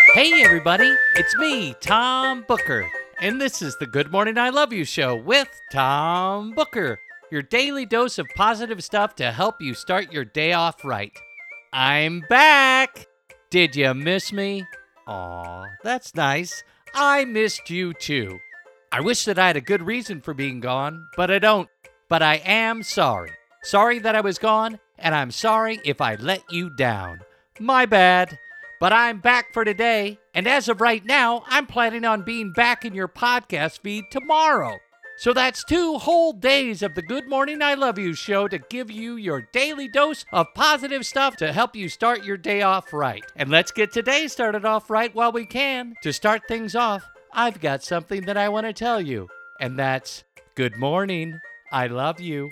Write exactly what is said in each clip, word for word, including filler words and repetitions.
Hey everybody, it's me, Tom Booker, and this is the Good Morning I Love You show with Tom Booker, your daily dose of positive stuff to help you start your day off right. I'm back! Did you miss me? Aw, that's nice. I missed you too. I wish that I had a good reason for being gone, but I don't. But I am sorry. Sorry that I was gone, and I'm sorry if I let you down. My bad. But I'm back for today, and as of right now, I'm planning on being back in your podcast feed tomorrow. So that's two whole days of the Good Morning I Love You show to give you your daily dose of positive stuff to help you start your day off right. And let's get today started off right while we can. To start things off, I've got something that I want to tell you, and that's good morning, I love you.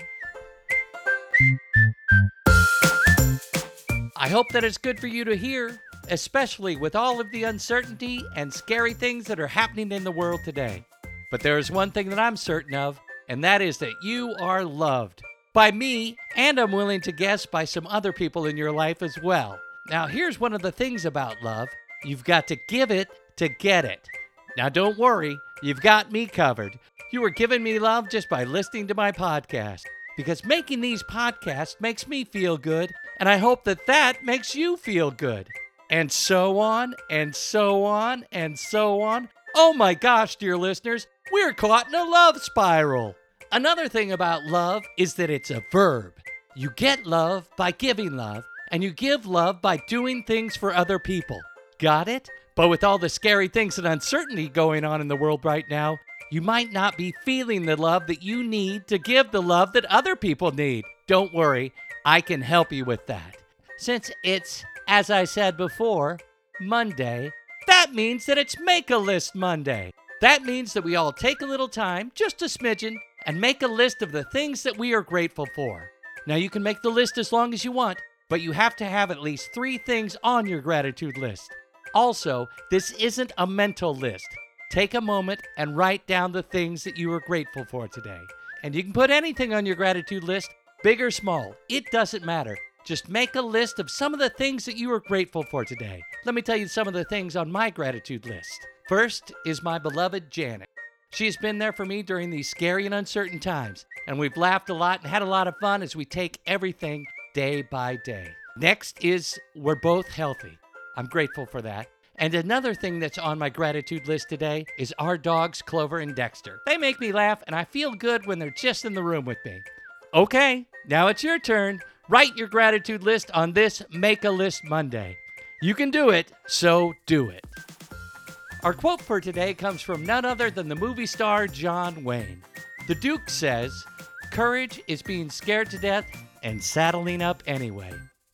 I hope that it's good for you to hear, especially with all of the uncertainty and scary things that are happening in the world today. But there is one thing that I'm certain of, and that is that you are loved. By me, and I'm willing to guess by some other people in your life as well. Now, here's one of the things about love. You've got to give it to get it. Now, don't worry, you've got me covered. You are giving me love just by listening to my podcast. Because making these podcasts makes me feel good, and I hope that that makes you feel good. And so on, and so on, and so on. Oh my gosh, dear listeners, we're caught in a love spiral. Another thing about love is that it's a verb. You get love by giving love, and you give love by doing things for other people. Got it? But with all the scary things and uncertainty going on in the world right now, you might not be feeling the love that you need to give the love that other people need. Don't worry, I can help you with that. Since it's, as I said before, Monday, that means that it's Make-A-List Monday. That means that we all take a little time, just a smidgen, and make a list of the things that we are grateful for. Now, you can make the list as long as you want, but you have to have at least three things on your gratitude list. Also, this isn't a mental list. Take a moment and write down the things that you are grateful for today. And you can put anything on your gratitude list, big or small. It doesn't matter. Just make a list of some of the things that you are grateful for today. Let me tell you some of the things on my gratitude list. First is my beloved Janet. She's been there for me during these scary and uncertain times, and we've laughed a lot and had a lot of fun as we take everything day by day. Next is we're both healthy. I'm grateful for that. And another thing that's on my gratitude list today is our dogs, Clover and Dexter. They make me laugh, and I feel good when they're just in the room with me. Okay, now it's your turn. Write your gratitude list on this Make-A-List Monday. You can do it, so do it. Our quote for today comes from none other than the movie star John Wayne. The Duke says, "Courage is being scared to death and saddling up anyway."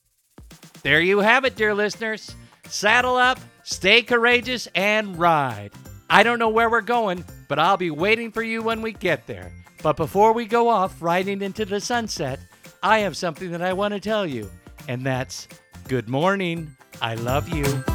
There you have it, dear listeners. Saddle up, stay courageous, and ride. I don't know where we're going, but I'll be waiting for you when we get there. But before we go off riding into the sunset, I have something that I want to tell you, and that's good morning. I love you.